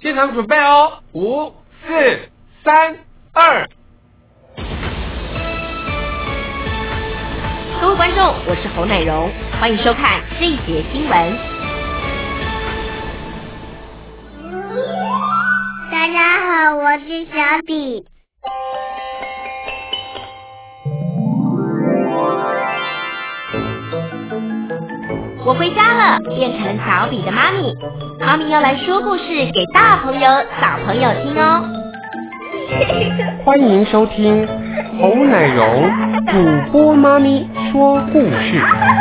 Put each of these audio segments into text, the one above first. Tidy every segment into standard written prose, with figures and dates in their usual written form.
现场准备哦，5、4、3、2。 各位观众，我是侯乃荣，欢迎收看这一节新闻。 大家好，我是小比。 我回家了，变成小比的妈咪。妈咪要来说故事给大朋友、小朋友听哦。 欢迎收听侯乃荣主播妈咪说故事。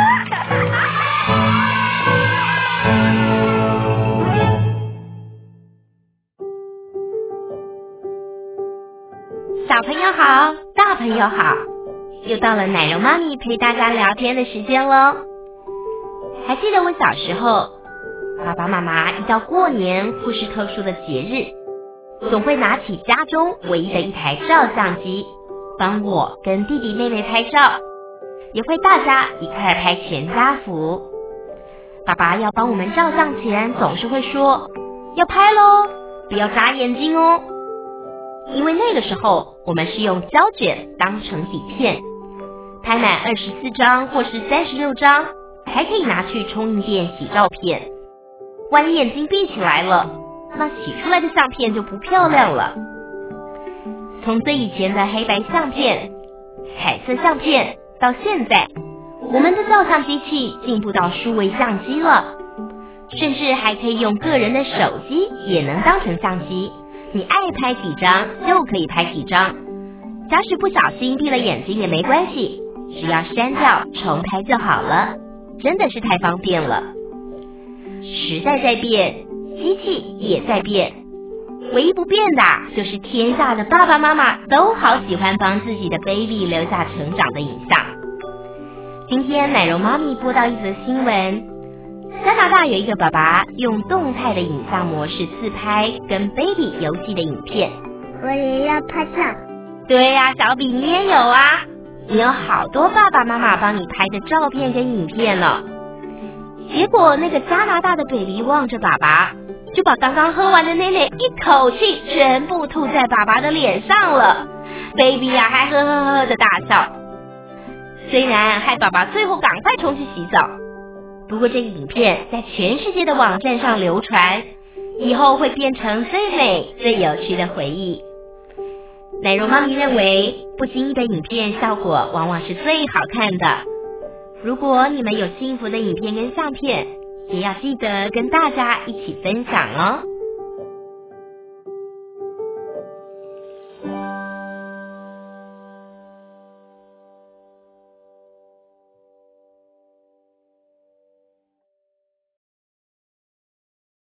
小朋友好，大朋友好，又到了乃荣妈咪陪大家聊天的时间咯。还记得我小时候，爸爸妈妈一到过年或是特殊的节日，总会拿起家中唯一的一台照相机，帮我跟弟弟妹妹拍照，也会大家一块拍全家福。爸爸要帮我们照相前，总是会说要拍咯，不要眨眼睛哦。因为那个时候我们是用胶卷当成底片，拍满24张或是36张，还可以拿去冲印店洗照片。万一眼睛闭起来了，那洗出来的相片就不漂亮了。从最以前的黑白相片、彩色相片，到现在我们的照相机器进步到数位相机了，甚至还可以用个人的手机也能当成相机，你爱拍几张就可以拍几张，假使不小心闭了眼睛也没关系，只要删掉重拍就好了，真的是太方便了。时代在变，机器也在变，唯一不变的就是天下的爸爸妈妈都好喜欢帮自己的 baby 留下成长的影像。今天乃荣妈咪播到一则新闻，加拿大有一个爸爸用动态的影像模式自拍跟 baby 游戏的影片。 我也要拍照。 对呀，小比你也有啊，你有好多爸爸妈妈帮你拍的照片跟影片了。结果那个加拿大的 baby 望着爸爸，就把刚刚喝完的奶奶一口气全部吐在爸爸的脸上了。baby 呀还呵呵呵的大笑，虽然害爸爸最后赶快冲去洗澡，不过这个影片在全世界的网站上流传，以后会变成最美最有趣的回忆。乃荣妈咪认为，不经意的影片效果往往是最好看的。如果你们有幸福的影片跟相片，也要记得跟大家一起分享哦。